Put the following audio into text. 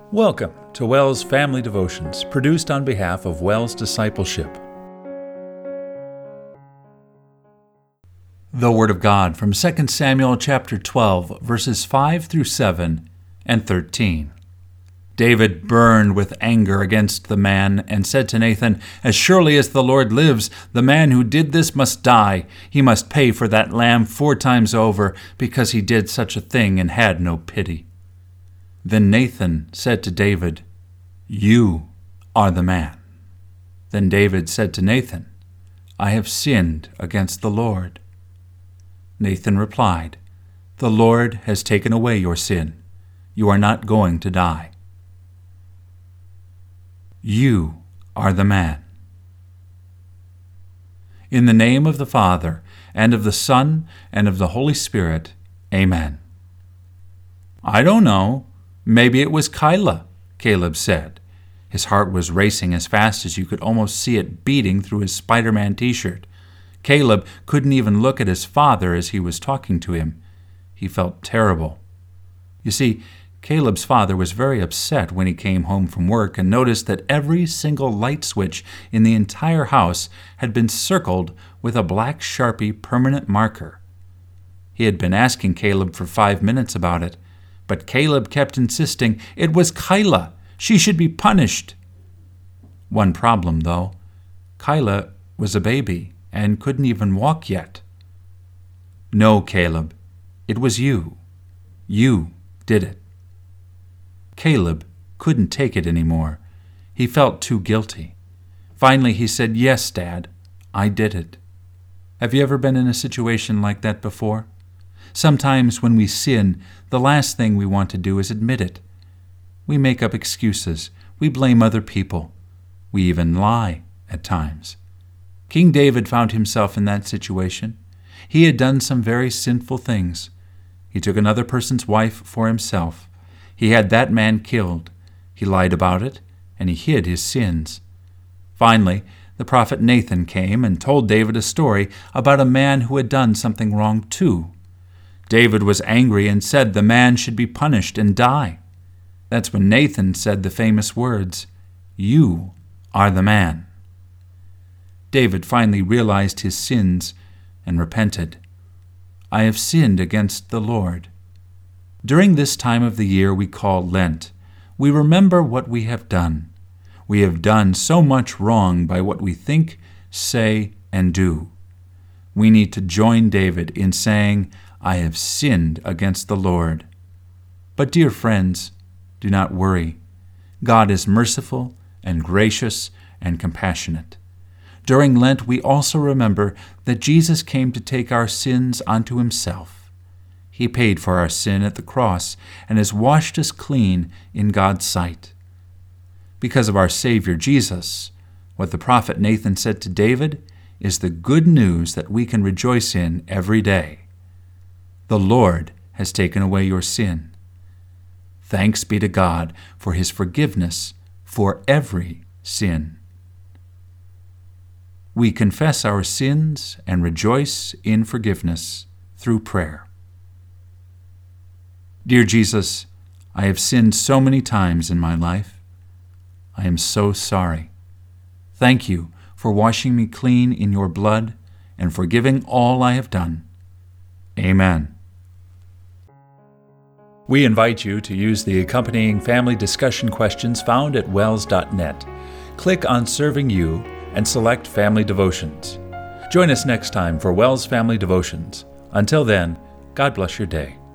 Welcome to WELS Family Devotions, produced on behalf of WELS Discipleship. The Word of God from 2 Samuel chapter 12, verses 5 through 7 and 13. David burned with anger against the man and said to Nathan, "As surely as the Lord lives, the man who did this must die. He must pay for that lamb 4 times over, because he did such a thing and had no pity." Then Nathan said to David, "You are the man." Then David said to Nathan, "I have sinned against the Lord." Nathan replied, "The Lord has taken away your sin. You are not going to die." You are the man. In the name of the Father, and of the Son, and of the Holy Spirit, Amen. "I don't know. Maybe it was Kyla," Caleb said. His heart was racing as fast as you could almost see it beating through his Spider-Man t-shirt. Caleb couldn't even look at his father as he was talking to him. He felt terrible. You see, Caleb's father was very upset when he came home from work and noticed that every single light switch in the entire house had been circled with a black Sharpie permanent marker. He had been asking Caleb for 5 minutes about it, but Caleb kept insisting it was Kyla. She should be punished. One problem, though. Kyla was a baby and couldn't even walk yet. "No, Caleb, it was you. You did it." Caleb couldn't take it anymore. He felt too guilty. Finally, he said, "Yes, Dad, I did it." Have you ever been in a situation like that before? Sometimes when we sin, the last thing we want to do is admit it. We make up excuses. We blame other people. We even lie at times. King David found himself in that situation. He had done some very sinful things. He took another person's wife for himself. He had that man killed. He lied about it, and he hid his sins. Finally, the prophet Nathan came and told David a story about a man who had done something wrong too. David was angry and said the man should be punished and die. That's when Nathan said the famous words, "You are the man." David finally realized his sins and repented. "I have sinned against the Lord." During this time of the year we call Lent, we remember what we have done. We have done so much wrong by what we think, say, and do. We need to join David in saying, "I have sinned against the Lord." But dear friends, do not worry. God is merciful and gracious and compassionate. During Lent, we also remember that Jesus came to take our sins onto himself. He paid for our sin at the cross and has washed us clean in God's sight. Because of our Savior Jesus, what the prophet Nathan said to David is the good news that we can rejoice in every day. The Lord has taken away your sin. Thanks be to God for his forgiveness for every sin. We confess our sins and rejoice in forgiveness through prayer. Dear Jesus, I have sinned so many times in my life. I am so sorry. Thank you for washing me clean in your blood and forgiving all I have done. Amen. We invite you to use the accompanying family discussion questions found at wels.net. Click on Serving You and select Family Devotions. Join us next time for WELS Family Devotions. Until then, God bless your day.